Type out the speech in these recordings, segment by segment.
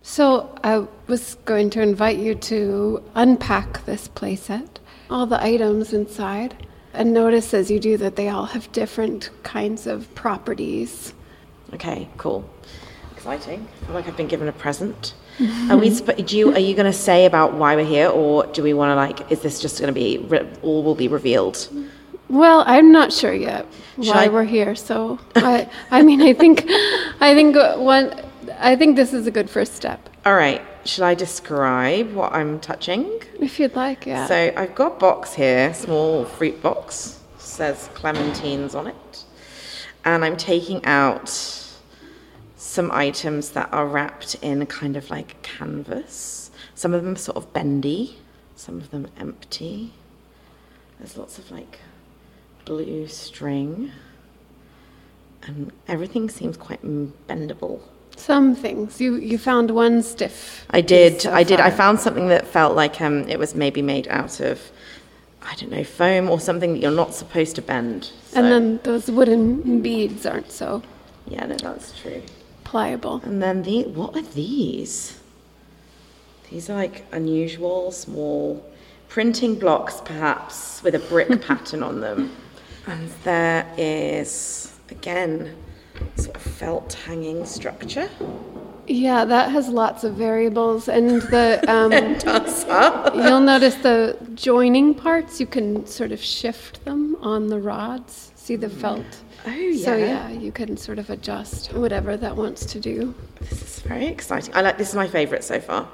So I was going to invite you to unpack this playset, all the items inside, and notice as you do that they all have different kinds of properties. Okay, cool. Exciting. I feel like I've been given a present. Are you going to say about why we're here, or do we want to is this just going to be all will be revealed? Well, I'm not sure yet why we're here. So I think this is a good first step. All right. Should I describe what I'm touching? If you'd like, yeah. So I've got a box here, small fruit box, says clementines on it, and I'm taking out some items that are wrapped in a kind of like canvas. Some of them are sort of bendy, some of them empty. There's lots of blue string, and everything seems quite bendable. Some things. You found one stiff. I did. I found something that felt like it was maybe made out of, I don't know, foam or something that you're not supposed to bend. So. And then those wooden beads aren't so. Yeah, no, that's true. Pliable. And then what are these? These are unusual, small printing blocks, perhaps, with a brick pattern on them. And there is, again, sort of felt hanging structure. Yeah, that has lots of variables, and the you'll notice the joining parts. You can sort of shift them on the rods. See the felt. Oh yeah. So yeah, you can sort of adjust whatever that wants to do. This is very exciting. This is my favourite so far.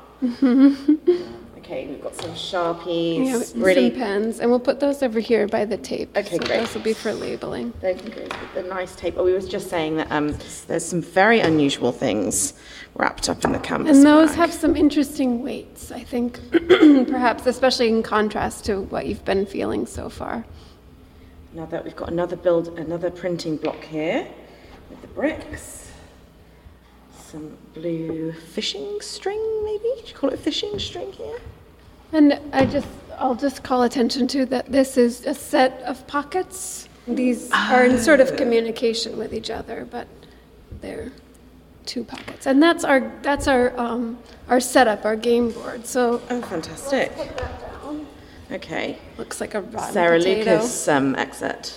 Okay, we've got some Sharpies. Yeah, some pens, and we'll put those over here by the tape. Okay, so great. Those will be for labeling. They can go with the nice tape. We were just saying that there's some very unusual things wrapped up in the canvas And those bag. have some interesting weights, I think, perhaps, especially in contrast to what you've been feeling so far. Now that we've got another printing block here with the bricks. Some blue fishing string, maybe? Should you call it fishing string here? And I'll just call attention to that this is a set of pockets. These are in sort of communication with each other, but they're two pockets. And that's our setup, our game board. So fantastic. Let's put that down. Okay. Looks like a rotten Sarah potato. Lucas exit.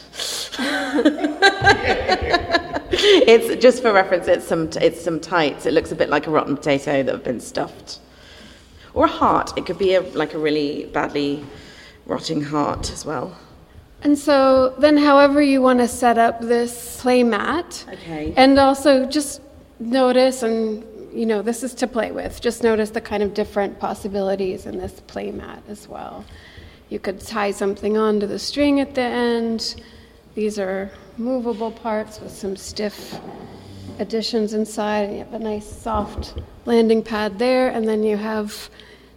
It's just for reference. It's some tights. It looks a bit like a rotten potato that have been stuffed, or a heart. It could be a really badly rotting heart as well. And so then, however you want to set up this play mat, okay, and also just notice, and this is to play with. Just notice the kind of different possibilities in this play mat as well. You could tie something onto the string at the end. These are movable parts with some stiff additions inside. And you have a nice soft landing pad there, and then you have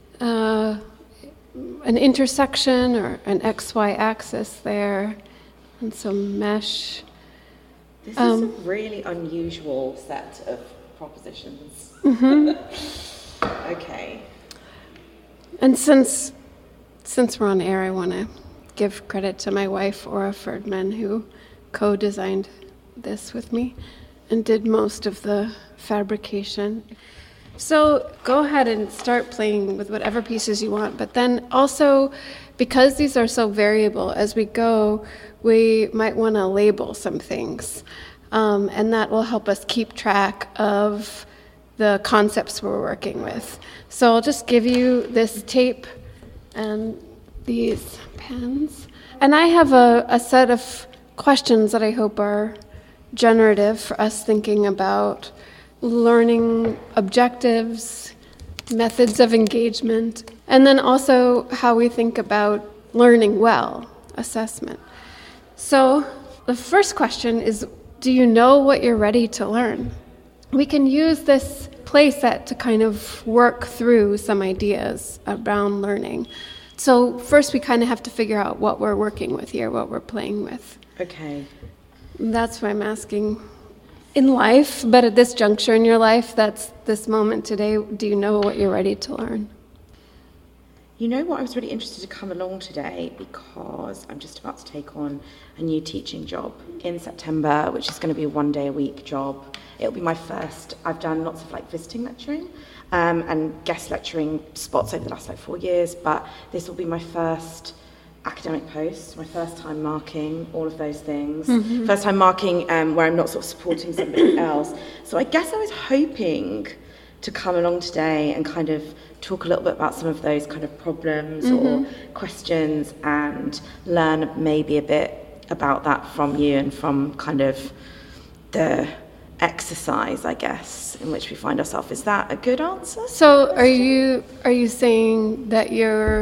an intersection or an XY axis there, and some mesh. This is a really unusual set of propositions. Mm-hmm. Okay. And since we're on air, I want to give credit to my wife, Ora Ferdman, who co-designed this with me and did most of the fabrication. So go ahead and start playing with whatever pieces you want, but then also, because these are so variable, as we go, we might want to label some things, and that will help us keep track of the concepts we're working with. So I'll just give you this tape and these pens. And I have a set of questions that I hope are generative for us thinking about learning objectives, methods of engagement, and then also how we think about learning well, assessment. So the first question is, do you know what you're ready to learn? We can use this play set to kind of work through some ideas around learning. So first we kind of have to figure out what we're working with here, what we're playing with. Okay. That's why I'm asking in life, but at this juncture in your life, that's this moment today, do you know what you're ready to learn? You know what, I was really interested to come along today because I'm just about to take on a new teaching job in September, which is going to be a 1 day a week job. It'll be my first. I've done lots of like visiting lecturing and guest lecturing spots over the last like 4 years, but this will be my first academic post, my first time marking, all of those things. First time marking where I'm not sort of supporting somebody else. So I guess I was hoping to come along today and kind of talk a little bit about some of those kind of problems or questions and learn maybe a bit about that from you and from kind of the exercise, I guess, in which we find ourselves. Is that a good answer? So are you saying that you're,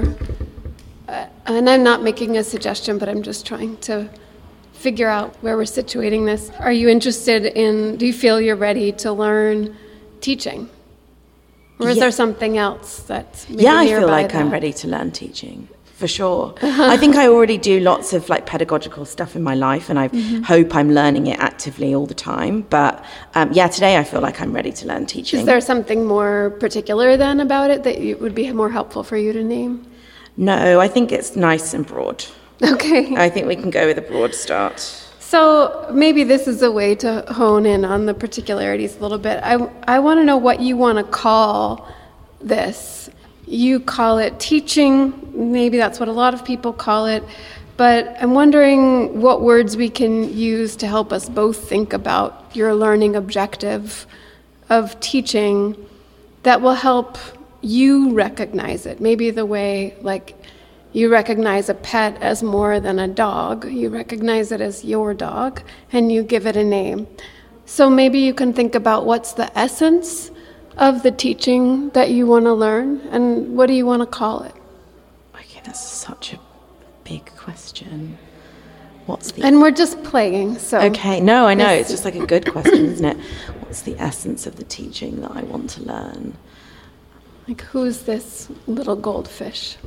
and I'm not making a suggestion, but I'm just trying to figure out where we're situating this. Are you interested in, do you feel you're ready to learn teaching? Or is there something else that's maybe I feel like that? I'm ready to learn teaching, for sure. I think I already do lots of like pedagogical stuff in my life, and I hope I'm learning it actively all the time. But today I feel like I'm ready to learn teaching. Is there something more particular then about it that would be more helpful for you to name? No, I think it's nice and broad. Okay. I think we can go with a broad start. So maybe this is a way to hone in on the particularities a little bit. I want to know what you want to call this. You call it teaching. Maybe that's what a lot of people call it. But I'm wondering what words we can use to help us both think about your learning objective of teaching that will help you recognize it. Maybe the way, like, you recognize a pet as more than a dog. You recognize it as your dog, and you give it a name. So maybe you can think about what's the essence of the teaching that you want to learn, and what do you want to call it? Okay, that's such a big question. And we're just playing, so... Okay, no, I know, it's just like a good question, isn't it? What's the essence of the teaching that I want to learn? Like, who's this little goldfish?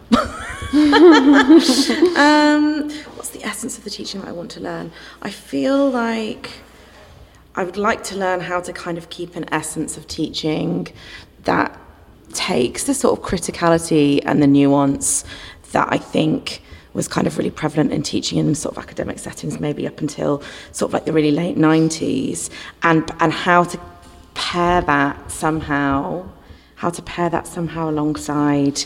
What's the essence of the teaching that I want to learn? I feel like I would like to learn how to kind of keep an essence of teaching that takes the sort of criticality and the nuance that I think was kind of really prevalent in teaching in sort of academic settings, maybe up until sort of like the really late 90s, and how to pair that somehow alongside,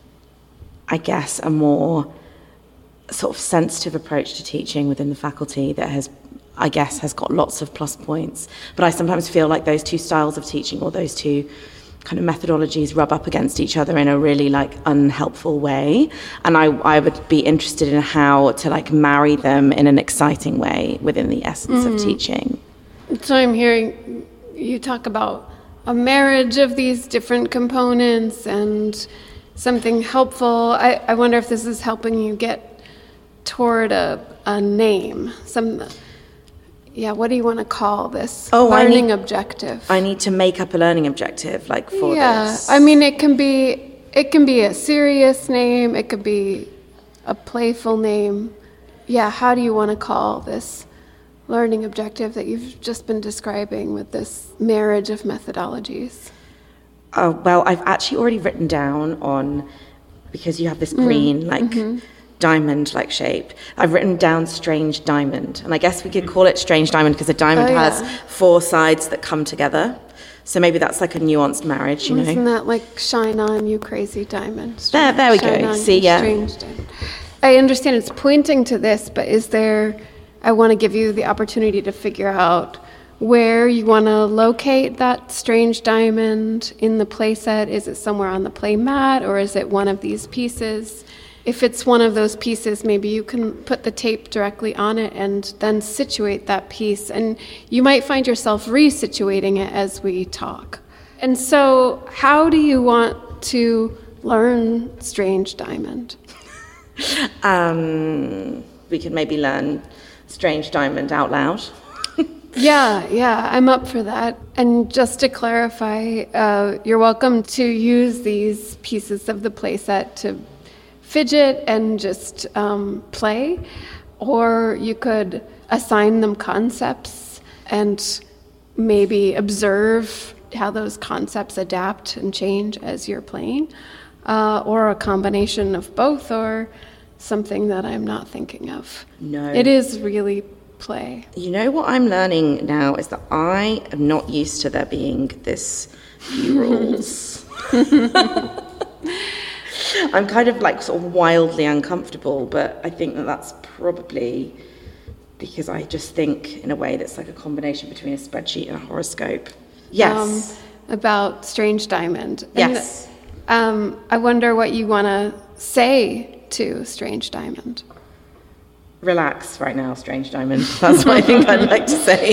I guess, a more sort of sensitive approach to teaching within the faculty that has got lots of plus points. But I sometimes feel like those two styles of teaching, or those two kind of methodologies, rub up against each other in a really like unhelpful way. And I would be interested in how to like marry them in an exciting way within the essence of teaching. So I'm hearing you talk about a marriage of these different components and something helpful. I wonder if this is helping you get toward a name. What do you want to call this learning objective? I need to make up a learning objective for this. I mean, it can be a serious name, it could be a playful name. Yeah, how do you want to call this learning objective that you've just been describing with this marriage of methodologies? Well, I've actually already written down on, because you have this green, diamond-like shape, I've written down strange diamond. And I guess we could call it strange diamond because a diamond has four sides that come together. So maybe that's like a nuanced marriage, you know. Isn't that like shine on, you crazy diamond? There we go. See, yeah. Strange diamond. I understand it's pointing to this, but I want to give you the opportunity to figure out where you want to locate that strange diamond in the playset. Is it somewhere on the play mat, or is it one of these pieces? If it's one of those pieces, maybe you can put the tape directly on it and then situate that piece. And you might find yourself resituating it as we talk. And so how do you want to learn strange diamond? We could maybe learn strange diamond out loud. Yeah, I'm up for that. And just to clarify, you're welcome to use these pieces of the playset to fidget and just play, or you could assign them concepts and maybe observe how those concepts adapt and change as you're playing. or a combination of both, or something that I'm not thinking of? No. It is really play. You know what I'm learning now is that I am not used to there being this few rules. I'm kind of like sort of wildly uncomfortable, but I think that that's probably because I just think in a way that's like a combination between a spreadsheet and a horoscope. Yes. About Strange Diamond. Yes. And, I wonder what you want to say to Strange Diamond. Relax right now, Strange Diamond. That's what I think I'd like to say.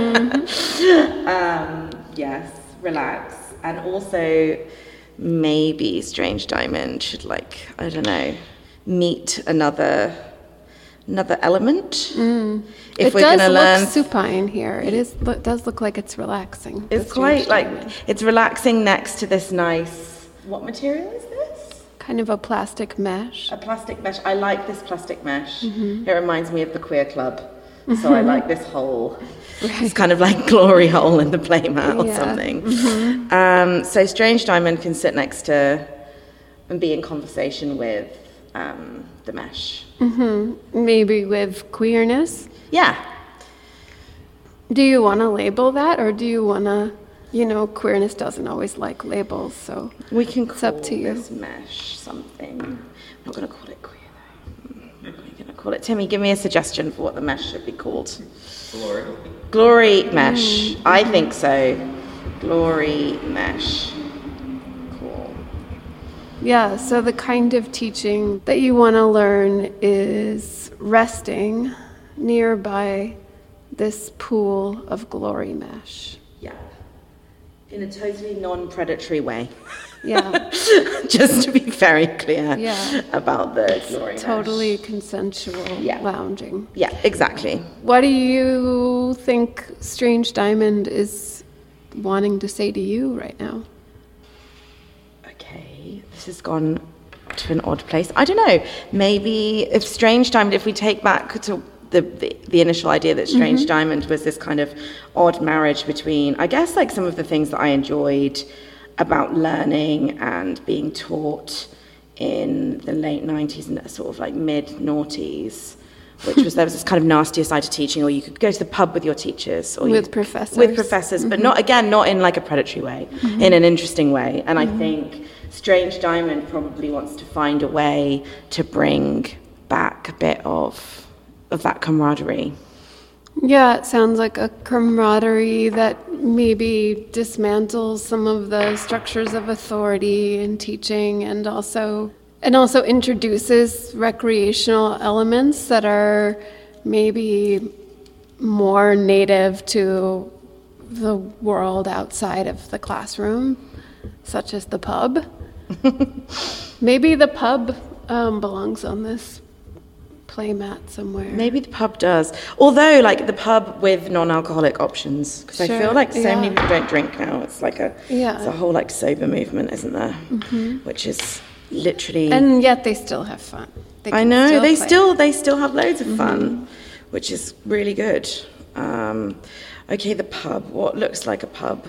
Yes, relax. And also, maybe Strange Diamond should, like, I don't know, meet another element. If It we're does gonna look learn, supine here. It does look like it's relaxing. it's the quite Strange like Diamond. it's relaxing next to this nice. What material is this? Kind of a plastic mesh. A plastic mesh. I like this plastic mesh. It reminds me of the queer club. So I like this hole. It's kind of like glory hole in the playmat or Yeah. something. So Strange Diamond can sit next to and be in conversation with the mesh. Maybe with queerness. Yeah. Do you want to label that, or do you want to, queerness doesn't always like labels, so We can It's call up to you. this mesh something. I'm not going to call it queer though. I'm going to call it. Timmy, give me a suggestion for what the mesh should be called. Glory. Glory mesh. I think so. Glory mesh. Cool. yeah, so the kind of teaching that you want to learn is resting nearby this pool of glory mesh. Yeah. In a totally non-predatory way. Yeah, Just to be very clear Yeah. about the glory mesh. totally consensual Yeah. lounging. Yeah, exactly. What do you think Strange Diamond is wanting to say to you right now? Okay, this has gone to an odd place. I don't know. Maybe if Strange Diamond, if we take back to the initial idea that Strange Diamond was this kind of odd marriage between, I guess, like some of the things that I enjoyed about learning and being taught in the late 90s and sort of like mid-noughties, which was there was this kind of nastier side to teaching, or you could go to the pub with your teachers. Or With you, professors. With professors, but not in like a predatory way, in an interesting way. And I think Strange Diamond probably wants to find a way to bring back a bit of that camaraderie. Yeah, it sounds like a camaraderie that maybe dismantles some of the structures of authority in teaching, and also introduces recreational elements that are maybe more native to the world outside of the classroom, such as the pub. Maybe the pub belongs on this playmat somewhere. Maybe the pub does. Although, like, the pub with non-alcoholic options. Because Sure, I feel like so yeah. many people don't drink now. It's like it's a whole, like, sober movement, isn't there? Which is literally... And yet they still have fun. They I can know, they play. still have loads of fun, which is really good. Okay, the pub. What looks like a pub?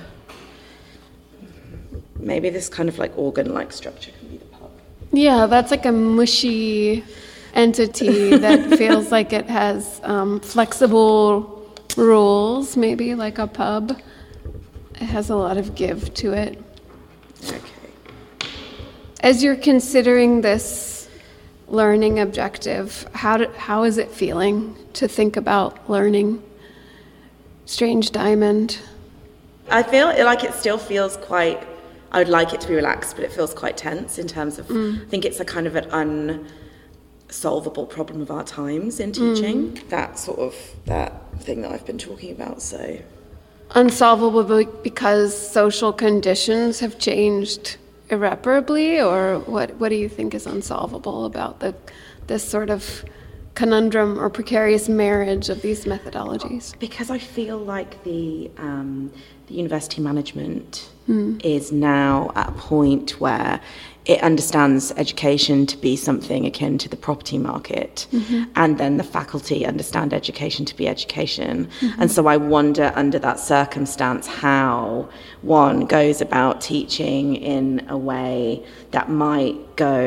Maybe this kind of, like, organ-like structure can be the pub. Yeah, that's like a mushy entity that feels like it has flexible rules, maybe like a pub. It has a lot of give to it. Okay. As you're considering this learning objective, how is it feeling to think about learning Strange Diamond? I feel like it still feels quite... I would like it to be relaxed, but it feels quite tense in terms of... I think it's a kind of an unsolvable problem of our times in teaching. That thing that I've been talking about, so... Unsolvable because social conditions have changed irreparably, or what do you think is unsolvable about this sort of conundrum or precarious marriage of these methodologies? Because I feel like the university management is now at a point where it understands education to be something akin to the property market, and then the faculty understand education to be education. And so I wonder, under that circumstance, how one goes about teaching in a way that might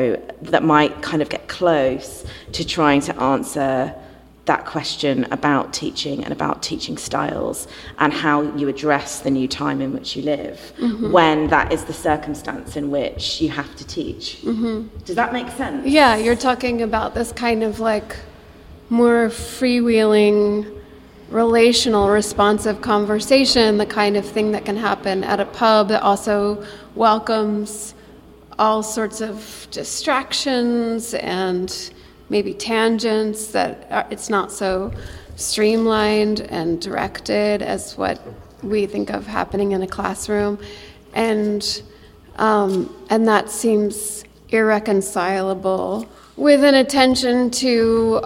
kind of get close to trying to answer that question about teaching and about teaching styles, and how you address the new time in which you live when that is the circumstance in which you have to teach. Does that make sense? Yeah, you're talking about this kind of like more freewheeling, relational, responsive conversation, the kind of thing that can happen at a pub that also welcomes all sorts of distractions and maybe tangents, that it's not so streamlined and directed as what we think of happening in a classroom, and that seems irreconcilable with an attention to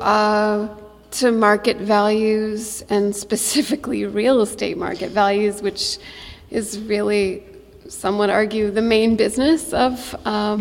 market values, and specifically real estate market values, which is really, some would argue, the main business of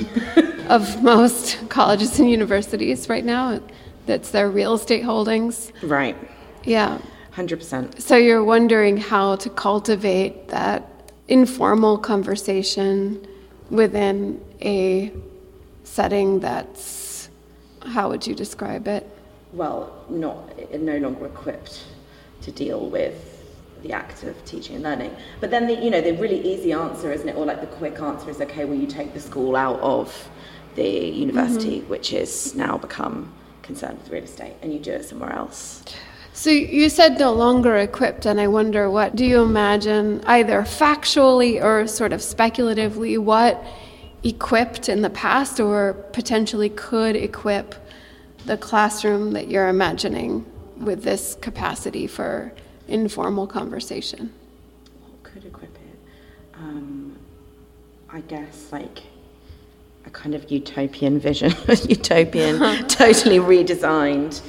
most colleges and universities right now. That's their real estate holdings. Right. Yeah. 100%. So you're wondering how to cultivate that informal conversation within a setting that's, how would you describe it? Well, no longer equipped to deal with the act of teaching and learning. But then the really easy answer, isn't it, or like the quick answer is, okay, well, you take the school out of the university, which is now become concerned with real estate, and you do it somewhere else. So you said no longer equipped, and I wonder, what do you imagine, either factually or sort of speculatively, what equipped in the past or potentially could equip the classroom that you're imagining with this capacity for informal conversation? What could equip it? I guess like a kind of utopian vision, totally redesigned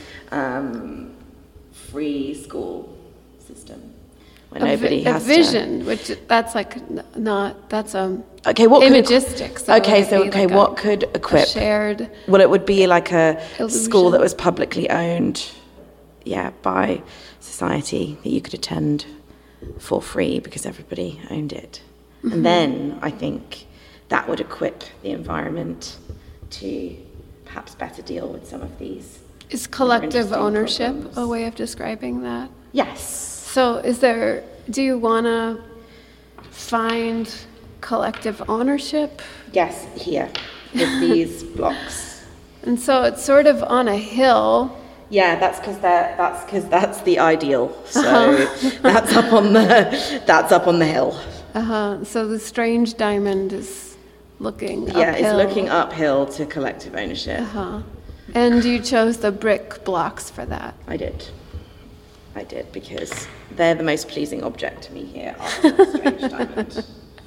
free school system where nobody has a vision, which that's like not, that's okay. What imagistic. What could equip? Shared. Well, it would be like a illusion. School that was publicly owned, by society, that you could attend for free because everybody owned it. And then I think that would equip the environment to perhaps better deal with some of these. Is collective ownership problems. a way of describing that? Yes. So do you want to find collective ownership? Yes, here, with these blocks. And so it's sort of on a hill. Yeah, that's because that's the ideal. So that's up on the hill. So the strange diamond is looking uphill. Yeah, it's looking uphill to collective ownership. And you chose the brick blocks for that. I did, because they're the most pleasing object to me here after the strange diamond.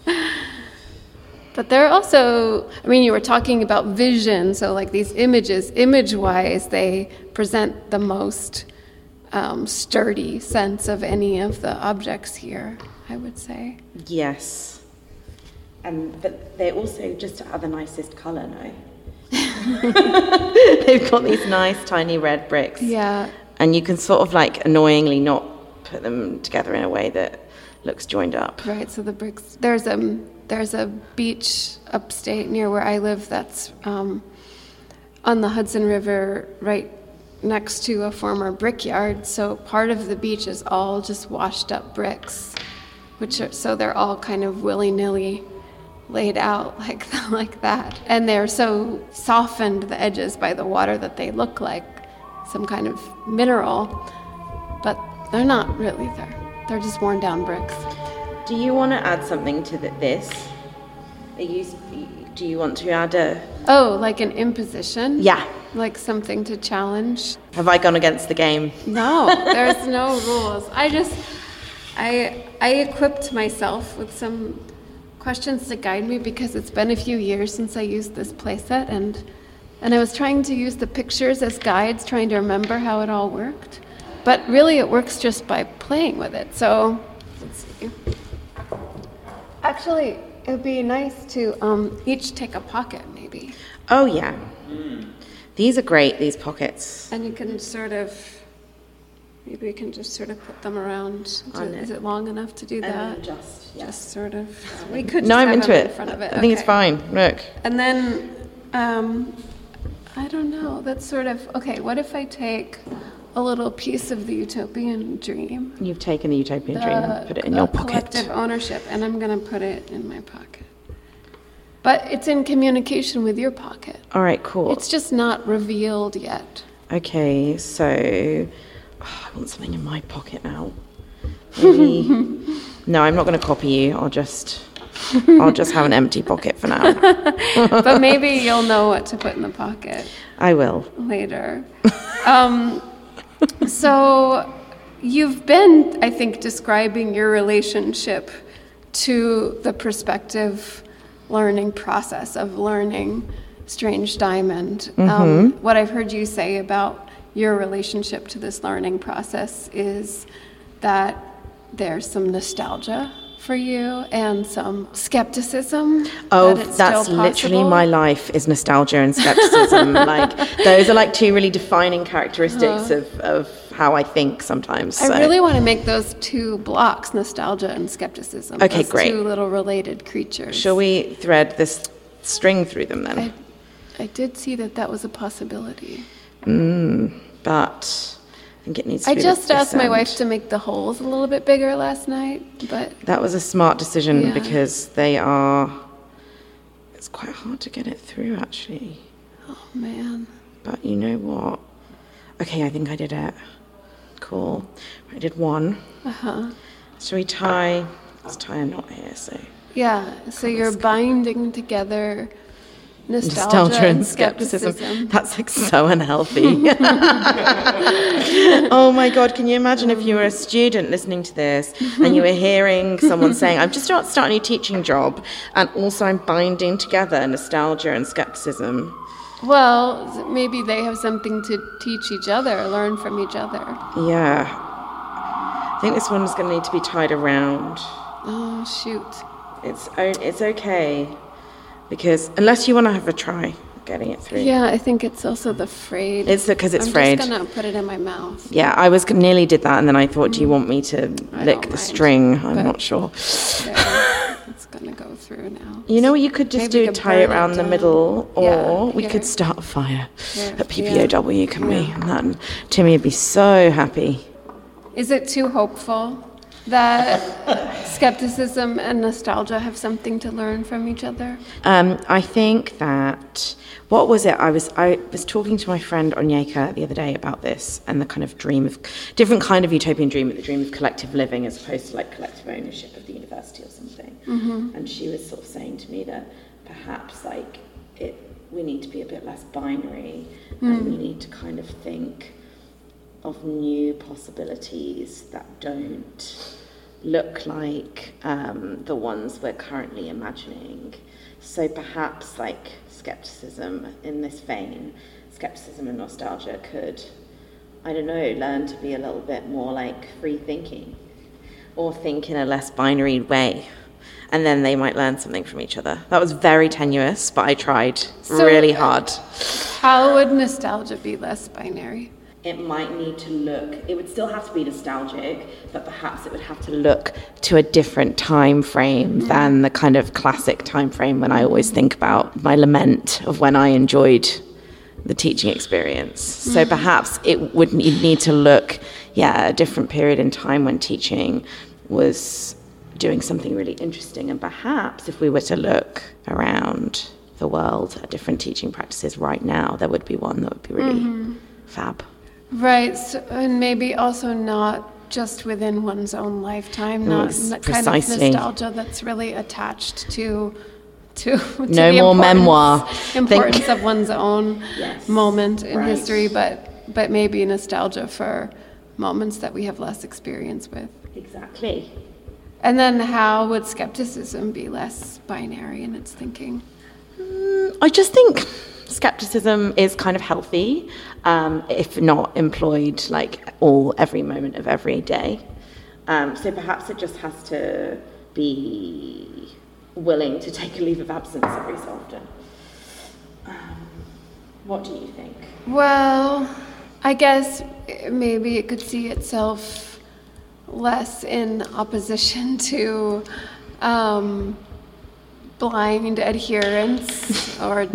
But they're also, you were talking about vision, so like these images, image-wise, they present the most sturdy sense of any of the objects here, I would say. Yes. But they also just are the nicest colour, no? They've got these nice tiny red bricks. Yeah. And you can sort of like annoyingly not put them together in a way that looks joined up. Right, so the bricks, there's a beach upstate near where I live that's on the Hudson River, right next to a former brickyard. So part of the beach is all just washed up bricks, so they're all kind of willy-nilly laid out like that. And they're so softened, the edges, by the water, that they look like some kind of mineral, but they're not really there. They're just worn down bricks. Do you want to add something to this? Do you want to add like an imposition? Yeah. Like something to challenge? Have I gone against the game? No, there's no rules. I equipped myself with some questions to guide me because it's been a few years since I used this playset, and I was trying to use the pictures as guides, trying to remember how it all worked. But really it works just by playing with it. So, let's see. Actually, It would be nice to each take a pocket, maybe. Oh, yeah. These are great, these pockets. And you can sort of, maybe we can just sort of put them around. Is it long enough to do that? Just sort of. We could just I'm have into them it. in front of it. I think it's fine. Look. And then, I don't know, that's sort of, okay, what if I take a little piece of the utopian dream? You've taken the utopian dream and put it in your pocket. Collective ownership, and I'm going to put it in my pocket. But it's in communication with your pocket. All right, cool. It's just not revealed yet. Okay, so I want something in my pocket now. Maybe. No, I'm not going to copy you. I'll just have an empty pocket for now. But maybe you'll know what to put in the pocket. I will. Later. So you've been, I think, describing your relationship to the perspective learning process of learning Strange Diamond. What I've heard you say about your relationship to this learning process is that there's some nostalgia for you and some skepticism. Oh, that it's that's still literally possible. my life, is nostalgia and skepticism. Like, those are like two really defining characteristics of how I think sometimes. So. I really want to make those two blocks, nostalgia and skepticism. Okay, those great. Two little related creatures. Shall we thread this string through them then? I did see that was a possibility. But I think it needs to I be just this asked my end. wife to make the holes a little bit bigger last night, but That was a smart decision Yeah. because it's quite hard to get it through actually. oh man. But you know what? Okay, I think I did it. Cool. I did one. So let's tie a knot here, so. Yeah, so you're binding together nostalgia and skepticism. That's like so unhealthy. Oh my God, can you imagine if you were a student listening to this and you were hearing someone saying, I'm just about to start a new teaching job and also I'm binding together nostalgia and skepticism. Well, maybe they have something to teach each other, learn from each other. Yeah. I think this one's going to need to be tied around. Oh, shoot. It's okay. Because unless you want to have a try getting it through. Yeah, I think it's also the frayed. It's because it's I'm frayed. just going to put it in my mouth. Yeah, I nearly did that, and then I thought, do you want me to lick the mind, string? I'm but- not sure. There. It's going to go through now. You know what you could just Maybe do? we could Tie it burn it around the down. middle, or Yeah, we here. could start a fire Here, at PPOW, can we? And Timmy would be so happy. Is it too hopeful that skepticism and nostalgia have something to learn from each other? I think that, what was it? I was talking to my friend Onyeka the other day about this and the kind of different kind of utopian dream, the dream of collective living as opposed to like collective ownership of the university or something. And she was sort of saying to me that perhaps like we need to be a bit less binary and we need to kind of think of new possibilities that don't look like the ones we're currently imagining. So perhaps like skepticism in this vein, skepticism and nostalgia could, I don't know, learn to be a little bit more like free thinking or think in a less binary way. And then they might learn something from each other. That was very tenuous, but I tried really hard. How would nostalgia be less binary? It might need to look, it would still have to be nostalgic, but perhaps it would have to look to a different time frame than the kind of classic time frame when I always think about my lament of when I enjoyed the teaching experience. So perhaps it would need to look, a different period in time when teaching was doing something really interesting. And perhaps if we were to look around the world at different teaching practices right now, there would be one that would be really fab. Right, so, and maybe also not just within one's own lifetime, not that kind of precisely. nostalgia that's really attached to No the more memoir. importance of one's own Yes, moment in right. history, but maybe nostalgia for moments that we have less experience with. Exactly. And then how would skepticism be less binary in its thinking? I just think skepticism is kind of healthy, if not employed like every moment of every day. So perhaps it just has to be willing to take a leave of absence every so often. What do you think? Well, I guess maybe it could see itself less in opposition to blind adherence or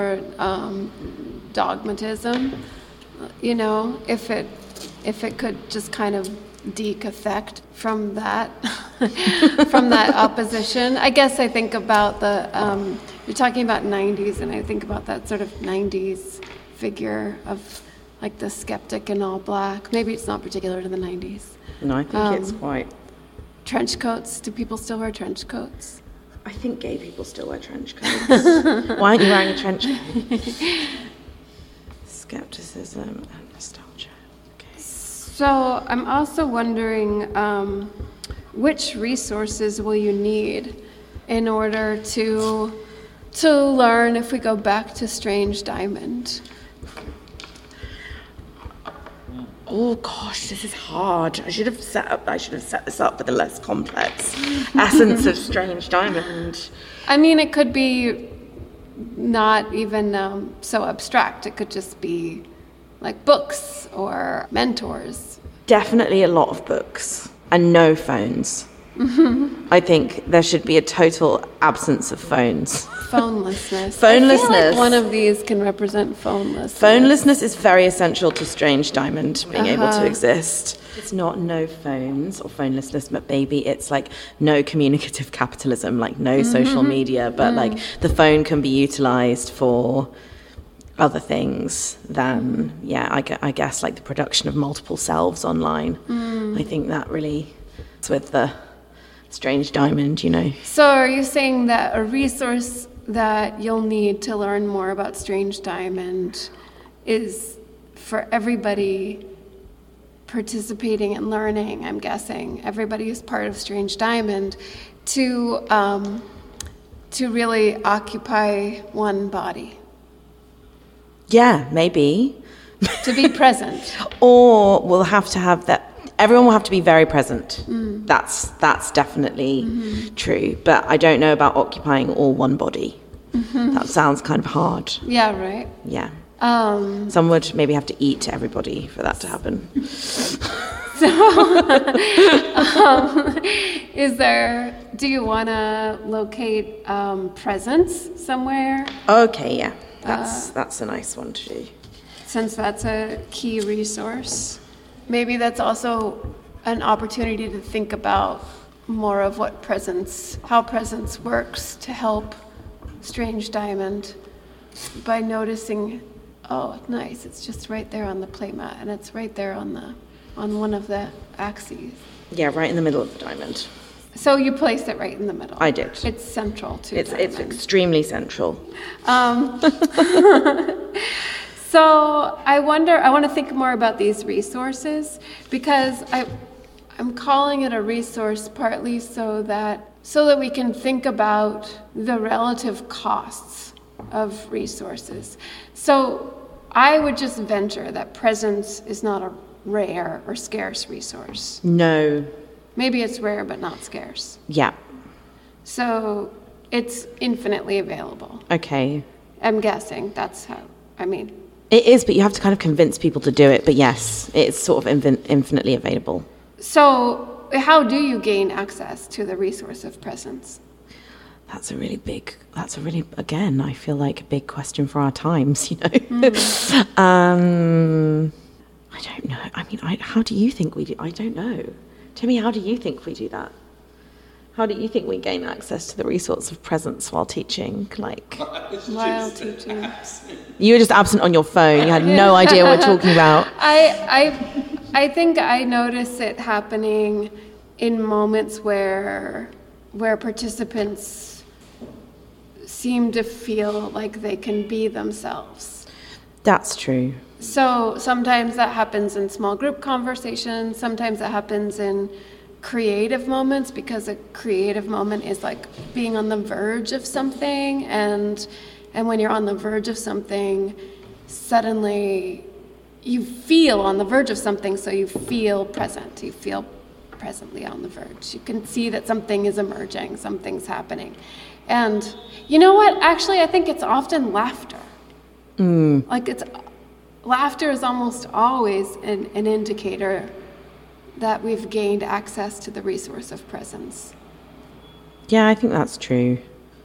dogmatism. You know, if it could just kind of decaffect from that from that opposition. I guess I think about the you're talking about 90s, and I think about that sort of 90s figure of like the skeptic in all black. Maybe it's not particular to the 90s. No, I think it's quite... Trench coats. Do people still wear trench coats? I think gay people still wear trench coats. Why aren't you wearing a trench coat? Skepticism and nostalgia. Okay. So I'm also wondering which resources will you need in order to learn if we go back to Strange Diamond? Oh gosh, this is hard. I should have set this up with a less complex essence of Strange Diamond. I mean, it could be not even so abstract. It could just be like books or mentors. Definitely a lot of books and no phones. I think there should be a total absence of phones. Phonelessness. Phonelessness. I feel like one of these can represent phonelessness. Phonelessness is very essential to Strange Diamond being able to exist. It's not no phones or phonelessness, but maybe it's like no communicative capitalism, like no social media, but like the phone can be utilized for other things than, I guess like the production of multiple selves online. I think that really is with the Strange Diamond, you know. So are you saying that a resource that you'll need to learn more about Strange Diamond is for everybody participating and learning, I'm guessing, everybody who's part of Strange Diamond, to really occupy one body? Yeah, maybe. To be present. Or we'll have to have that. Everyone will have to be very present. That's definitely true. But I don't know about occupying all one body. That sounds kind of hard. Yeah, right. Yeah. Some would maybe have to eat everybody for that to happen. Do you want to locate presence somewhere? Okay, yeah. That's a nice one to do. Since that's a key resource. Maybe that's also an opportunity to think about more of how presence works to help Strange Diamond by noticing, oh, nice, it's just right there on the playmat, and it's right there on one of the axes. Yeah, right in the middle of the diamond. So you placed it right in the middle. I did. It's central to it's diamond. It's extremely central. So I want to think more about these resources because I'm calling it a resource partly so that we can think about the relative costs of resources. So I would just venture that presence is not a rare or scarce resource. No. Maybe it's rare but not scarce. Yeah. So it's infinitely available. Okay. I'm guessing that's how, It is, but you have to kind of convince people to do it. But yes, it's sort of infinitely available. So how do you gain access to the resource of presence? That's a really, again, I feel like a big question for our times, you know. I don't know. How do you think we do? I don't know. Timmy, how do you think we do that? How do you think we gain access to the resource of presence while teaching? While teaching. You were just absent on your phone. You had no idea what we're talking about. I think I notice it happening in moments where participants seem to feel like they can be themselves. That's true. So sometimes that happens in small group conversations. Sometimes it happens in creative moments, because a creative moment is like being on the verge of something, and when you're on the verge of something, suddenly you feel on the verge of something, so you feel present, you feel presently on the verge. You can see that something is emerging, something's happening. And you know what? Actually, I think it's often laughter. Laughter is almost always an indicator that we've gained access to the resource of presence. Yeah, I think that's true.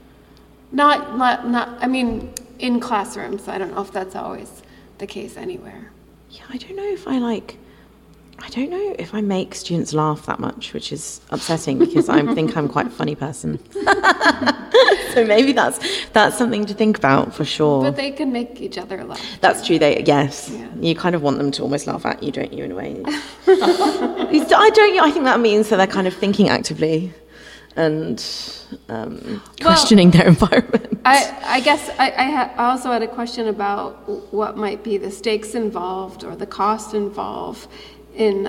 I mean, in classrooms, I don't know if that's always the case anywhere. Yeah, I don't know if I make students laugh that much, which is upsetting because I think I'm quite a funny person. So maybe that's something to think about for sure. But they can make each other laugh. That's true. Yes. Yeah. You kind of want them to almost laugh at you, don't you, in a way? I think that means that they're kind of thinking actively and questioning their environment. I guess I also had a question about what might be the stakes involved or the cost involved in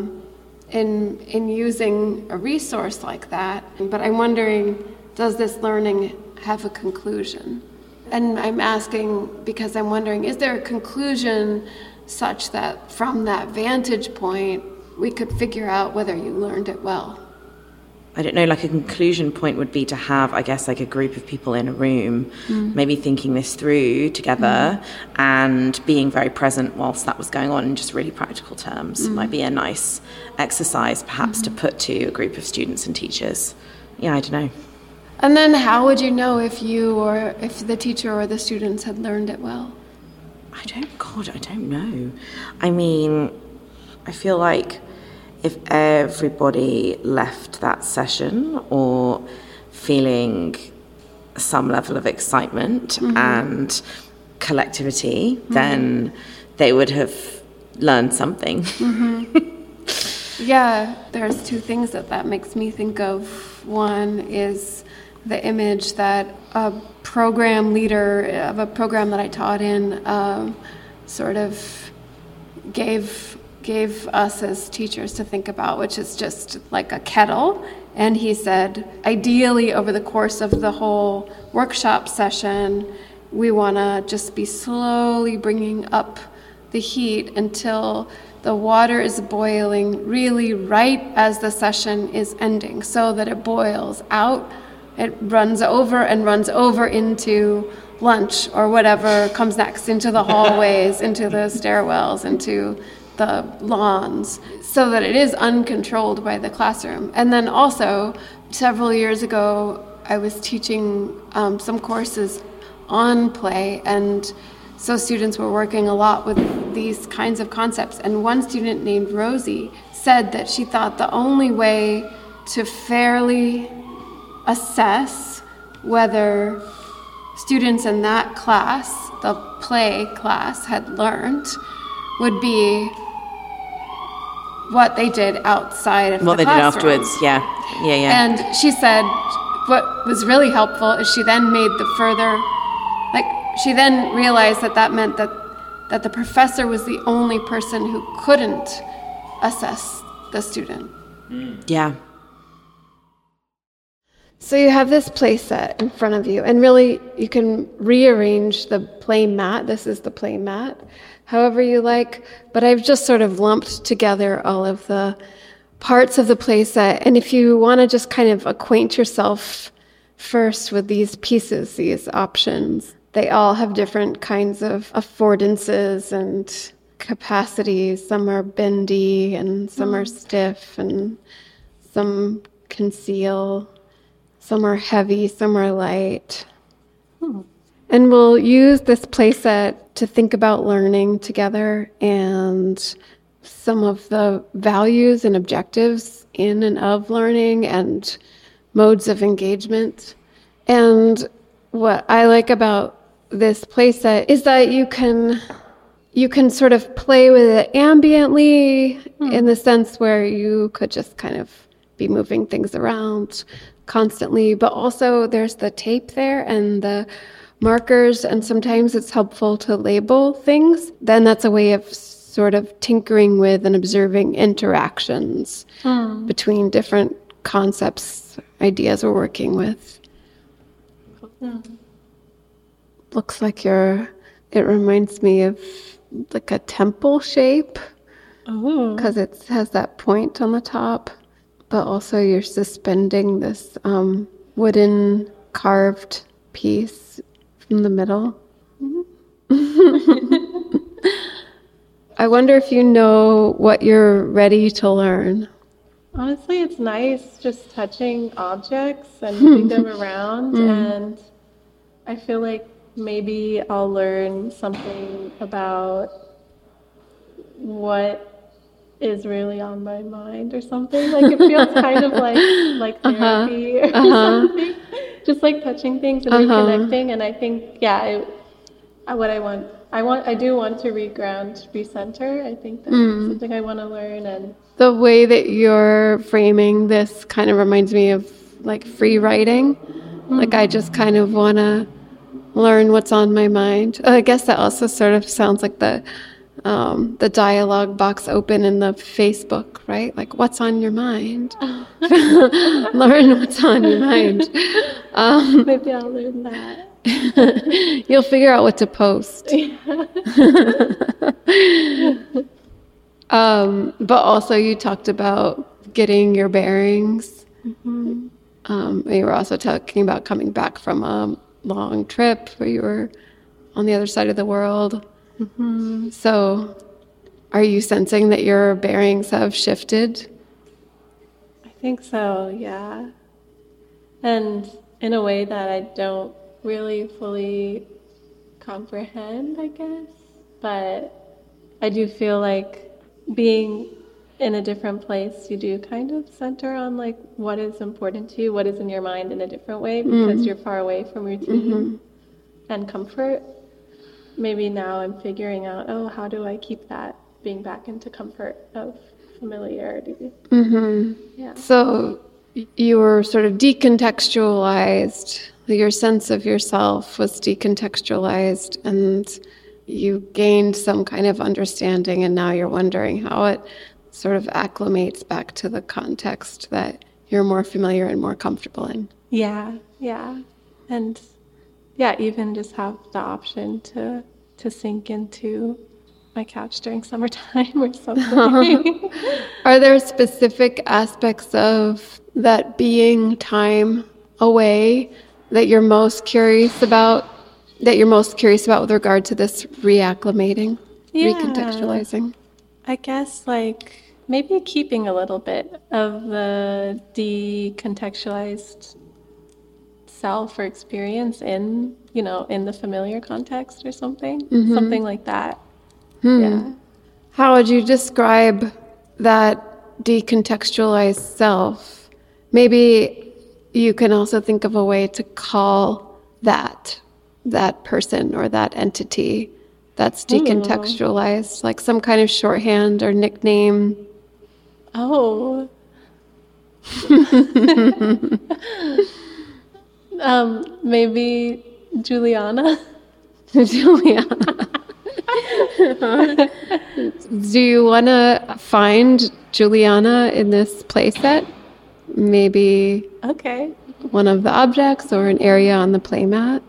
using a resource like that. But I'm wondering, does this learning have a conclusion? And I'm asking because I'm wondering, is there a conclusion such that from that vantage point, we could figure out whether you learned it well? I don't know, like a conclusion point would be to have, I guess, like a group of people in a room, maybe thinking this through together and being very present whilst that was going on in just really practical terms. Might be a nice exercise, perhaps, to put to a group of students and teachers. Yeah, I don't know. And then how would you know if the teacher or the students had learned it well? I don't know. I mean, I feel like if everybody left that session or feeling some level of excitement and collectivity, then they would have learned something. Yeah, there's two things that makes me think of. One is the image that a program leader of a program that I taught in sort of gave us as teachers to think about, which is just like a kettle. And he said, ideally, over the course of the whole workshop session, we want to just be slowly bringing up the heat until the water is boiling really right as the session is ending, so that it boils out, it runs over into lunch or whatever comes next, into the hallways, into the stairwells, into the lawns, so that it is uncontrolled by the classroom. And then also, several years ago, I was teaching some courses on play, and so students were working a lot with these kinds of concepts. And one student named Rosie said that she thought the only way to fairly assess whether students in that class, the play class, had learned would be what they did outside of the classroom. What they did afterwards, yeah. And she said what was really helpful is she then made the further, she then realized that meant that the professor was the only person who couldn't assess the student. Yeah. So you have this play set in front of you, and really you can rearrange the play mat. This is the play mat, however you like, but I've just sort of lumped together all of the parts of the play set. And if you want to just kind of acquaint yourself first with these pieces, these options, they all have different kinds of affordances and capacities. Some are bendy and some are stiff and some conceal. Some are heavy, some are light. And we'll use this playset to think about learning together and some of the values and objectives in and of learning and modes of engagement. And what I like about this playset is that you can sort of play with it ambiently in the sense where you could just kind of be moving things around constantly, but also there's the tape there and the markers, and sometimes it's helpful to label things. Then that's a way of sort of tinkering with and observing interactions between different concepts, ideas we're working with. Looks like it reminds me of like a temple shape because it has that point on the top. but also you're suspending this wooden carved piece from the middle. I wonder if you know what you're ready to learn. Honestly, it's nice just touching objects and moving them around, and I feel like maybe I'll learn something about what is really on my mind or something. Like it feels kind of like therapy or something. Just like touching things and reconnecting. And I think, I do want to reground, recenter. I think that's something I want to learn. And the way that you're framing this kind of reminds me of like free writing. Like I just kind of want to learn what's on my mind. I guess that also sort of sounds like the dialogue box open in the Facebook, right? Like, what's on your mind? Learn what's on your mind. Maybe I'll learn that. You'll figure out what to post. But also you talked about getting your bearings. And you were also talking about coming back from a long trip where you were on the other side of the world. So are you sensing that your bearings have shifted? I think so, yeah. And in a way that I don't really fully comprehend, I guess. But I do feel like being in a different place, you do kind of center on like what is important to you, what is in your mind in a different way, because you're far away from routine and comfort. Maybe now I'm figuring out, how do I keep that being back into comfort of familiarity? Yeah. So you were sort of decontextualized. Your sense of yourself was decontextualized, and you gained some kind of understanding, and now you're wondering how it sort of acclimates back to the context that you're more familiar and more comfortable in. Yeah. And even just have the option to sink into my couch during summertime or something. Are there specific aspects of that being time away that you're most curious about with regard to this reacclimating, recontextualizing? I guess like maybe keeping a little bit of the decontextualized self or experience in the familiar context or something. Something like that. Yeah. How would you describe that decontextualized self? Maybe you can also think of a way to call that person or that entity that's decontextualized, like some kind of shorthand or nickname. Oh. Maybe Juliana. Juliana. Do you want to find Juliana in this playset? Maybe Okay. one of the objects or an area on the playmat?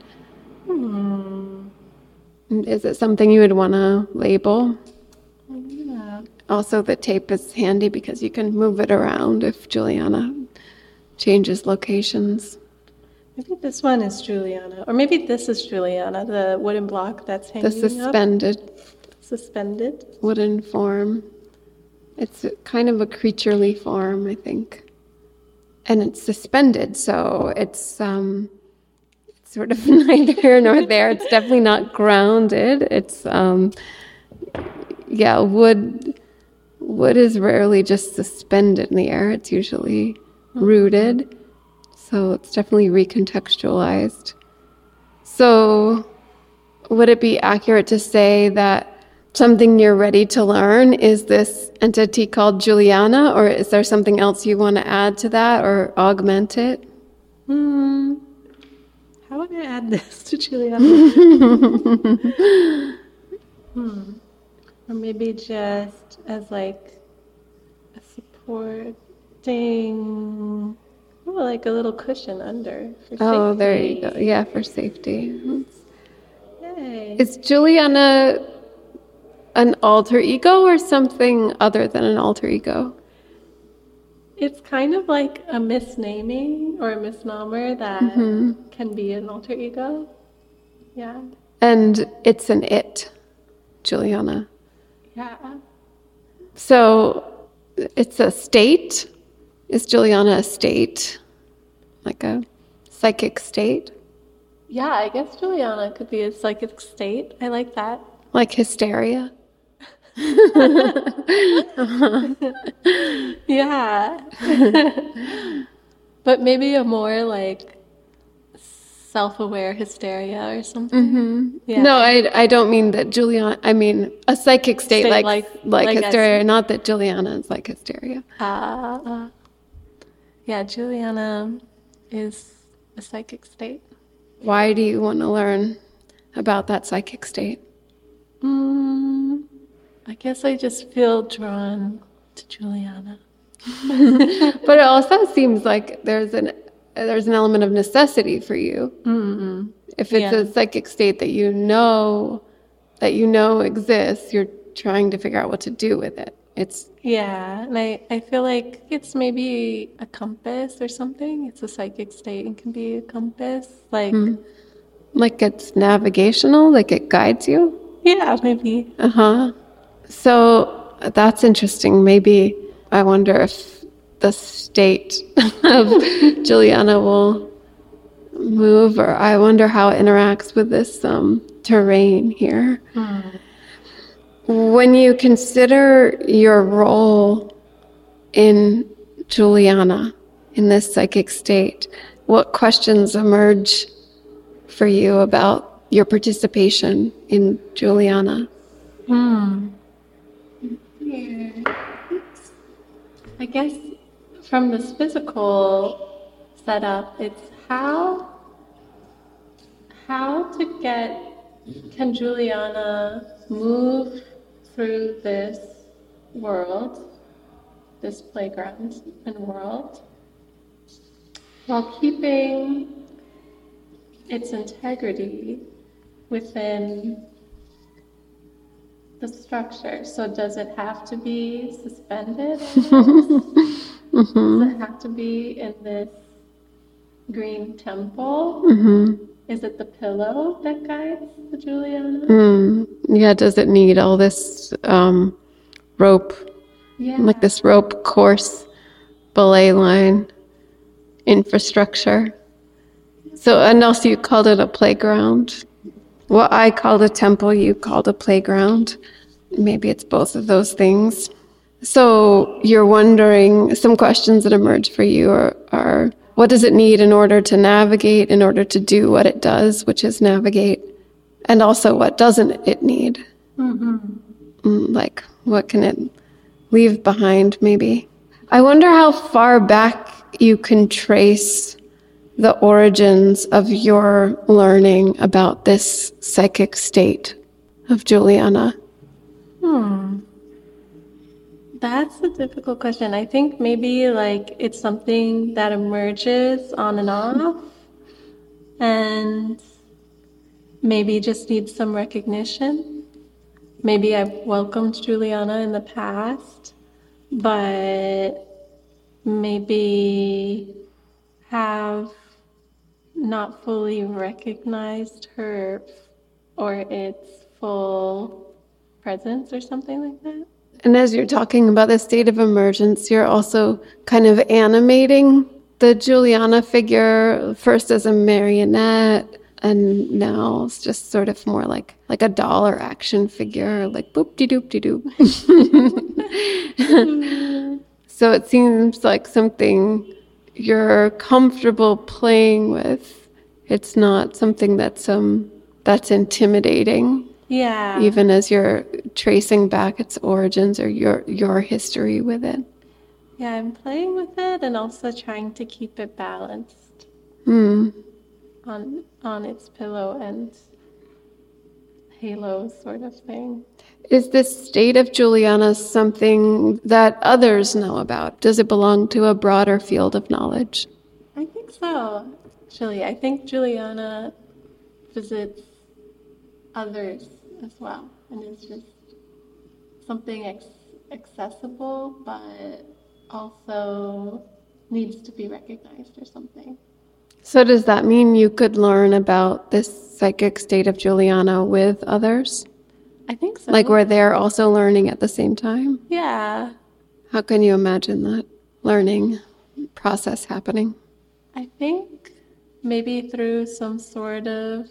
Is it something you would want to label? Yeah. Also, the tape is handy because you can move it around if Juliana changes locations. Maybe this one is Juliana. Or maybe this is Juliana, the wooden block that's hanging The suspended wooden form. It's kind of a creaturely form, I think. And it's suspended, so it's sort of neither here nor there. It's definitely not grounded. It's, wood is rarely just suspended in the air. It's usually rooted. So it's definitely recontextualized. So would it be accurate to say that something you're ready to learn is this entity called Juliana, or is there something else you want to add to that or augment it? How would I add this to Juliana? Or maybe just as like a supporting, like a little cushion under for safety. Oh, there you go. Yeah, for safety. Yay. Is Juliana an alter ego or something other than an alter ego? It's kind of like a misnaming or a misnomer that can be an alter ego. Yeah. And it's an it, Juliana. Yeah. So it's a state. Is Juliana a state? Like a psychic state? Yeah, I guess Juliana could be a psychic state. I like that. Like hysteria? Yeah. But maybe a more like self-aware hysteria or something. Yeah. No, I don't mean that Juliana, I mean a psychic state, State like hysteria, not that Juliana is like hysteria. Yeah, Juliana is a psychic state. Why do you want to learn about that psychic state? I guess I just feel drawn to Juliana. But it also seems like there's an element of necessity for you. If it's a psychic state that you know exists, you're trying to figure out what to do with it. Yeah, and I feel like it's maybe a compass or something. It's a psychic state and can be a compass. Like it's navigational, like it guides you. Yeah, maybe. So that's interesting. Maybe I wonder if the state of Juliana will move, or I wonder how it interacts with this terrain here. When you consider your role in Juliana, in this psychic state, what questions emerge for you about your participation in Juliana? I guess from this physical setup, it's can Juliana move through this world, this playground and world, while keeping its integrity within the structure. So does it have to be suspended? Does it have to be in this green temple? Is it the pillow that guides the Juliana? Yeah, does it need all this rope? Yeah. Like this rope course, belay line, infrastructure. So, and also you called it a playground. What I called a temple, you called a playground. Maybe it's both of those things. So you're wondering, some questions that emerge for you are what does it need in order to navigate, in order to do what it does, which is navigate? And also, what doesn't it need? Like, what can it leave behind, maybe? I wonder how far back you can trace the origins of your learning about this psychic state of Juliana. That's a difficult question. I think maybe like it's something that emerges on and off and maybe just needs some recognition. Maybe I've welcomed Juliana in the past, but maybe have not fully recognized her or its full presence or something like that. And as you're talking about the state of emergence, you're also kind of animating the Juliana figure, first as a marionette, and now it's just sort of more like a dollar action figure, like boop-de-doop-de-doop. So it seems like something you're comfortable playing with. It's not something that's intimidating. Yeah. Even as you're tracing back its origins or your history with it. Yeah, I'm playing with it and also trying to keep it balanced on its pillow and halo sort of thing. Is this state of Juliana something that others know about? Does it belong to a broader field of knowledge? I think so, actually. I think Juliana visits others as well, and it's just something accessible but also needs to be recognized or something. So does that mean you could learn about this psychic state of Juliana with others? I think so. Like where they're also learning at the same time? Yeah. How can you imagine that learning process happening? I think maybe through some sort of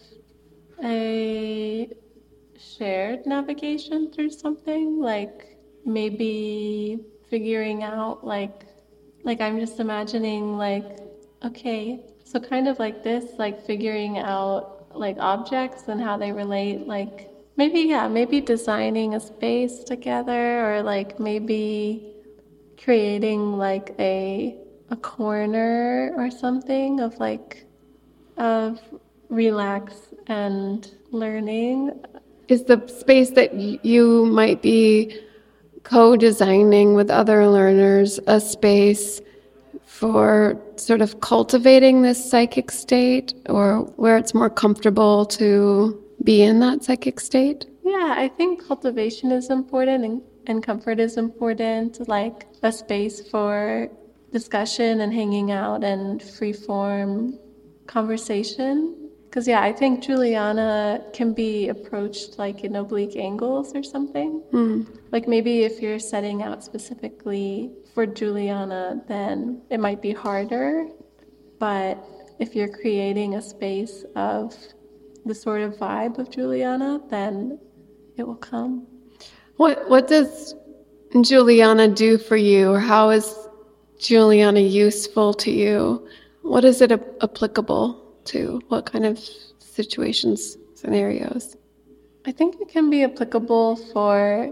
a shared navigation through something, like maybe figuring out like I'm just imagining like, okay, so kind of like this, like figuring out like objects and how they relate, like maybe designing a space together, or like maybe creating like a corner or something of relax and learning. Is the space that you might be co-designing with other learners a space for sort of cultivating this psychic state, or where it's more comfortable to be in that psychic state? Yeah, I think cultivation is important and comfort is important, like a space for discussion and hanging out and free-form conversation. Because, yeah, I think Juliana can be approached like in oblique angles or something. Like maybe if you're setting out specifically for Juliana, then it might be harder. But if you're creating a space of the sort of vibe of Juliana, then it will come. What does Juliana do for you, or how is Juliana useful to you? What is it applicable to? What kind of situations, scenarios? I think it can be applicable for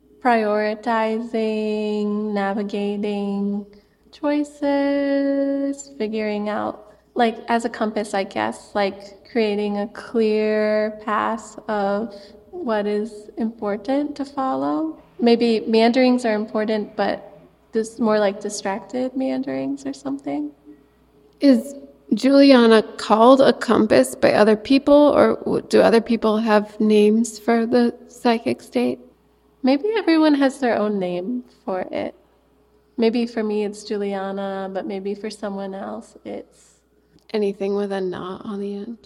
prioritizing, navigating choices, figuring out, like as a compass, I guess, like creating a clear path of what is important to follow. Maybe meanderings are important, but this more like distracted meanderings or something. Is Juliana called a compass by other people, or do other people have names for the psychic state? Maybe everyone has their own name for it. Maybe for me it's Juliana, but maybe for someone else it's... Anything with a na on the end.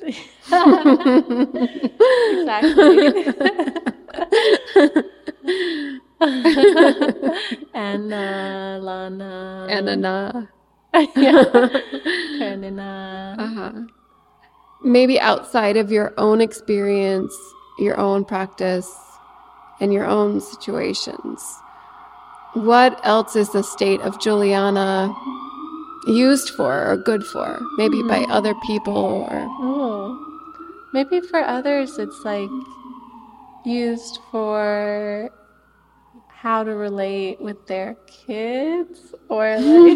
Exactly. Anna, Lana. Anna. Yeah. Karenina. Maybe outside of your own experience, your own practice, and your own situations, what else is the state of Juliana used for or good for? Maybe by other people, or Maybe for others it's like used for how to relate with their kids, or like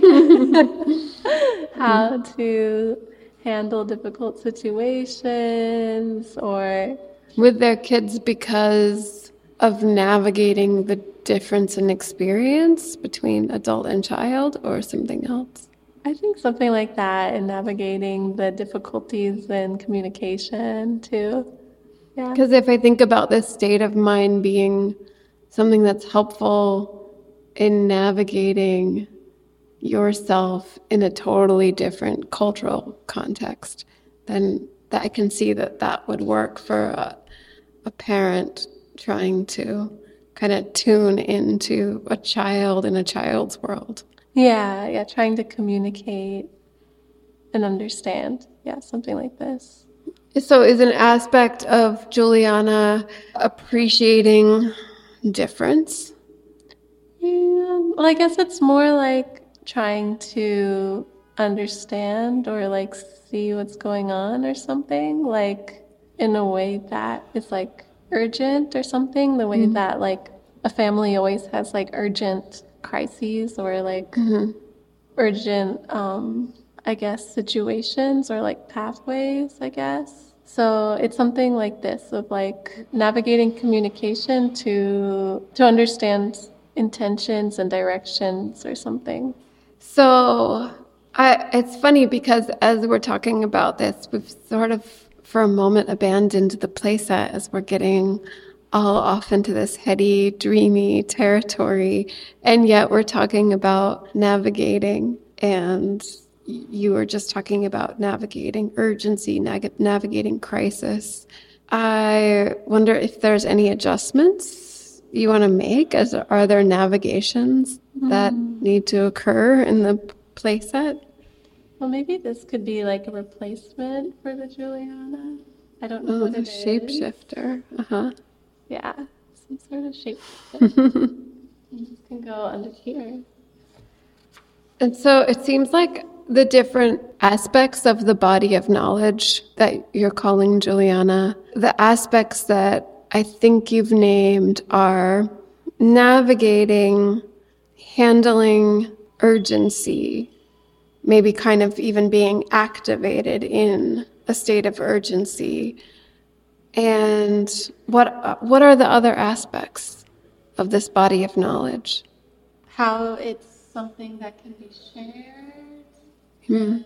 how to handle difficult situations, or with their kids because of navigating the difference in experience between adult and child, or something else? I think something like that, and navigating the difficulties in communication too. Yeah. Because if I think about this state of mind being something that's helpful in navigating yourself in a totally different cultural context, then I can see that would work for a parent trying to kind of tune into a child in a child's world. Yeah, trying to communicate and understand. Yeah, something like this. So is an aspect of Juliana appreciating difference? Yeah, well, I guess it's more like trying to understand or like see what's going on or something, like in a way that is like urgent or something, the way that like a family always has like urgent crises or like urgent, I guess, situations or like pathways, I guess. So it's something like this of like navigating communication to understand intentions and directions or something. So it's funny because as we're talking about this, we've sort of for a moment abandoned the playset as we're getting all off into this heady, dreamy territory. And yet we're talking about navigating, and you were just talking about navigating urgency, navigating crisis. I wonder if there's any adjustments you want to make. Are there navigations that need to occur in the playset? Well, maybe this could be like a replacement for the Juliana. I don't know what The it is. shapeshifter. Uh-huh. Yeah, some sort of shapeshifter. You can go under here. And so it seems like the different aspects of the body of knowledge that you're calling Juliana, the aspects that I think you've named are navigating, handling urgency, maybe kind of even being activated in a state of urgency. And what are the other aspects of this body of knowledge? How it's something that can be shared and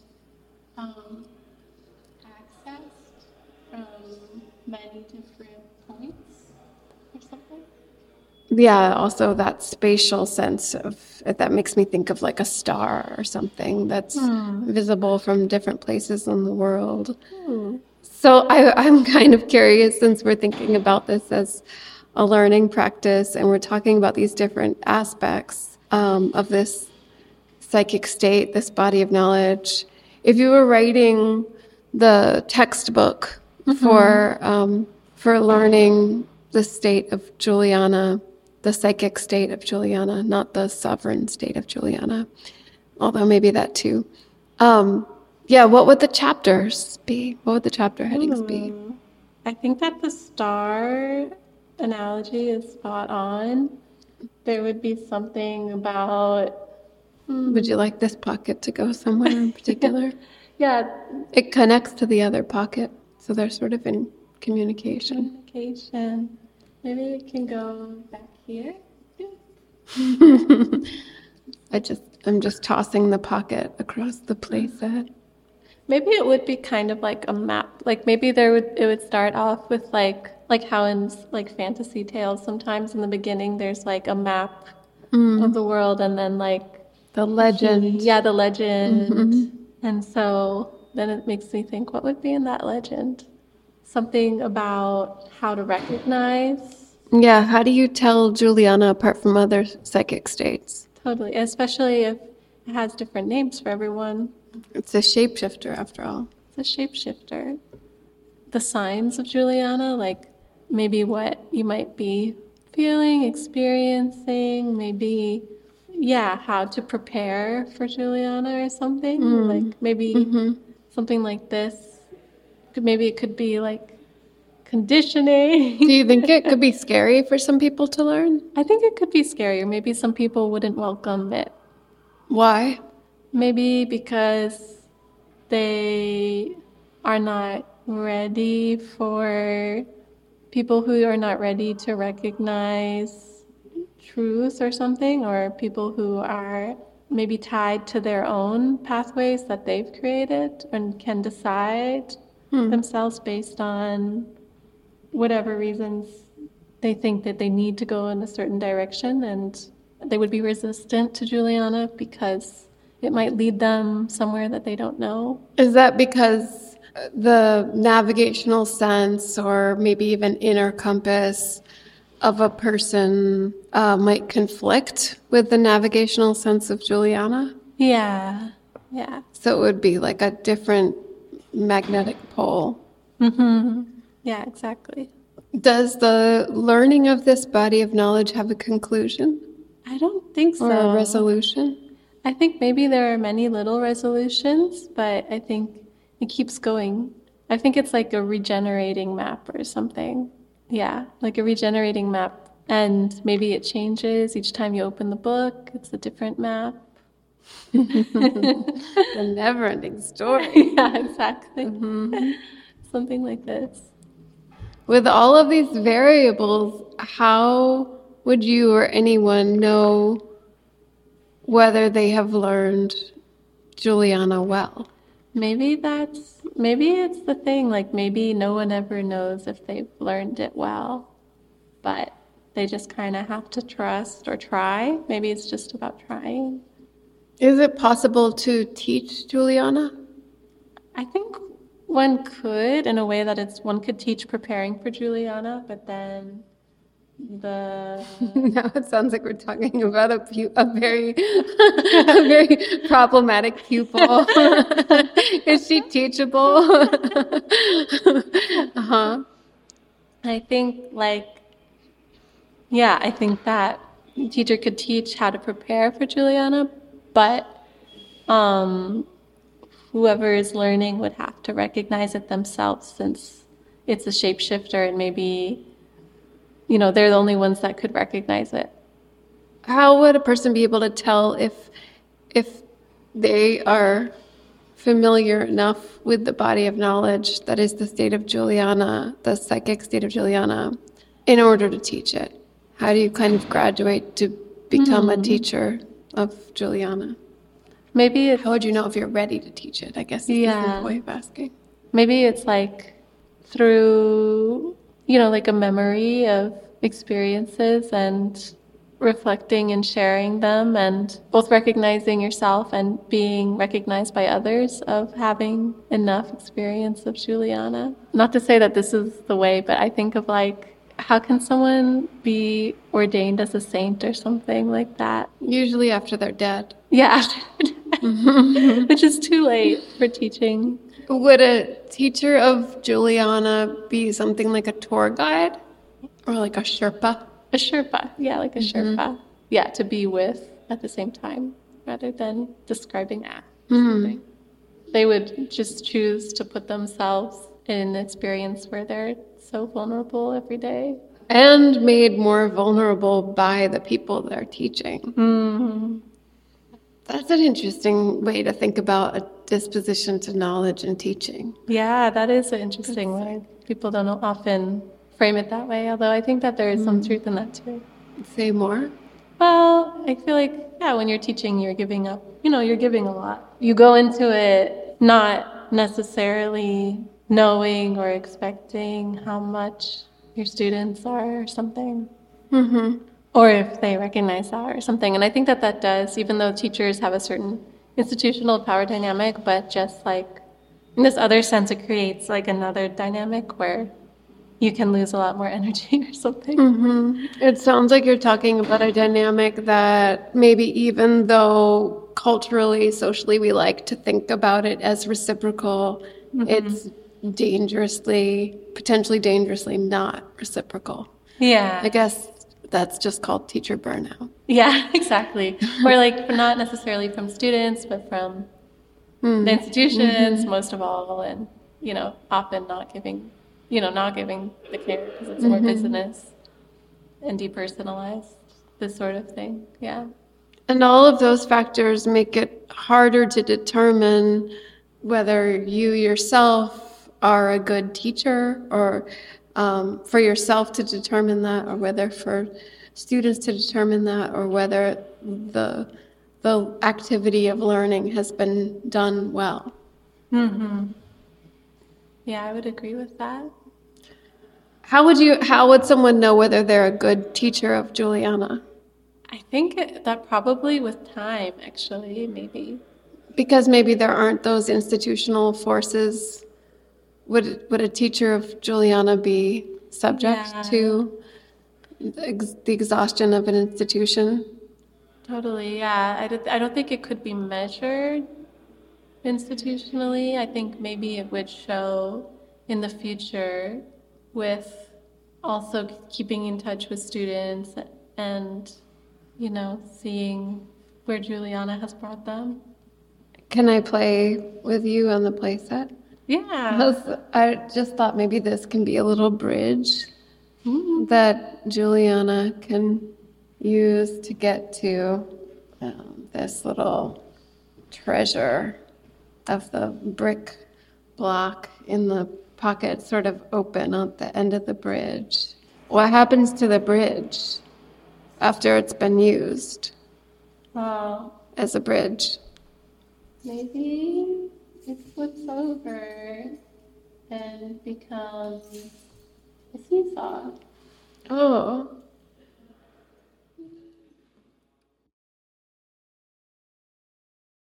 accessed from many different points or something. Yeah, also that spatial sense of that makes me think of like a star or something that's visible from different places in the world. So I'm kind of curious, since we're thinking about this as a learning practice and we're talking about these different aspects of this psychic state, this body of knowledge. If you were writing the textbook for learning the state of Juliana, the psychic state of Juliana, not the sovereign state of Juliana, although maybe that too. What would the chapters be? What would the chapter headings be? I think that the star analogy is spot on. There would be something about... Would you like this pocket to go somewhere in particular? Yeah. It connects to the other pocket, so they're sort of in communication. Maybe it can go back here. I'm just tossing the pocket across the playset. Maybe it would be kind of like a map. Like maybe it would start off with like how in like fantasy tales sometimes in the beginning there's like a map of the world, and then like the legend. Yeah, the legend. And so then it makes me think, what would be in that legend? Something about how to recognize. Yeah, how do you tell Juliana apart from other psychic states? Totally, especially if it has different names for everyone. It's a shapeshifter, after all. It's a shapeshifter. The signs of Juliana, like maybe what you might be feeling, experiencing, maybe, how to prepare for Juliana or something. Like maybe something like this. Maybe it could be like conditioning. Do you think it could be scary for some people to learn? I think it could be scary. Maybe some people wouldn't welcome it. Why? Maybe because they are not ready for people who are not ready to recognize truth or something, or people who are maybe tied to their own pathways that they've created and can decide themselves based on whatever reasons they think that they need to go in a certain direction, and they would be resistant to Juliana because it might lead them somewhere that they don't know. Is that because the navigational sense or maybe even inner compass of a person might conflict with the navigational sense of Juliana? Yeah. So it would be like a different magnetic pole. Yeah, exactly. Does the learning of this body of knowledge have a conclusion? I don't think so. Or a resolution? I think maybe there are many little resolutions, but I think it keeps going. I think it's like a regenerating map or something. Yeah, like a regenerating map. And maybe it changes each time you open the book. It's a different map. The never-ending story. Yeah, exactly. Something like this. With all of these variables, how would you or anyone know whether they have learned Juliana well? Maybe it's the thing, like maybe no one ever knows if they've learned it well. but they just kind of have to trust or try. Maybe it's just about trying. Is it possible to teach Juliana? I think one could, in a way that one could teach preparing for Juliana, but then Now it sounds like we're talking about a very a very problematic pupil. Is she teachable? Uh-huh. I think I think that teacher could teach how to prepare for Juliana, but whoever is learning would have to recognize it themselves, since it's a shapeshifter, and maybe they're the only ones that could recognize it. How would a person be able to tell if they are familiar enough with the body of knowledge that is the state of Juliana, the psychic state of Juliana, in order to teach it? How do you kind of graduate to become a teacher of Juliana? Maybe How would you know if you're ready to teach it, I guess is the simple way of asking. Maybe it's like through, like a memory of experiences and reflecting and sharing them, and both recognizing yourself and being recognized by others of having enough experience of Juliana. Not to say that this is the way, but I think of how can someone be ordained as a saint or something like that? Usually after they're dead. Yeah, which is too late for teaching. Would a teacher of Juliana be something like a tour guide or like a Sherpa? A Sherpa, yeah, like a Sherpa. Yeah, to be with at the same time rather than describing acts or something. They would just choose to put themselves in an experience where they're so vulnerable every day. And made more vulnerable by the people they're teaching. That's an interesting way to think about a disposition to knowledge and teaching. Yeah, that is an interesting way. People don't often frame it that way, although I think that there is some truth in that too. Say more? Well, I feel like, when you're teaching, you're giving up. You're giving a lot. You go into it not necessarily knowing or expecting how much your students are or something. Or if they recognize that or something. And I think that does, even though teachers have a certain institutional power dynamic, but just in this other sense, it creates another dynamic where you can lose a lot more energy or something. It sounds like you're talking about a dynamic that maybe even though culturally, socially, we like to think about it as reciprocal, it's potentially dangerously not reciprocal. Yeah. I guess that's just called teacher burnout. Yeah, exactly. Or not necessarily from students, but from the institutions most of all, and often not giving the care because it's more business and depersonalized, this sort of thing. Yeah. And all of those factors make it harder to determine whether you yourself are a good teacher, or for yourself to determine that, or whether for students to determine that, or whether the activity of learning has been done well. Yeah, I would agree with that. How would someone know whether they're a good teacher of Juliana? I think that probably with time, actually, maybe. Because maybe there aren't those institutional forces. Would a teacher of Juliana be subject to the exhaustion of an institution? Totally, yeah. I don't think it could be measured institutionally. I think maybe it would show in the future with also keeping in touch with students and, seeing where Juliana has brought them. Can I play with you on the play set? Yeah. I just thought maybe this can be a little bridge that Juliana can use to get to this little treasure of the brick block in the pocket, sort of open at the end of the bridge. What happens to the bridge after it's been used as a bridge? Maybe it flips over and becomes a seesaw. Oh,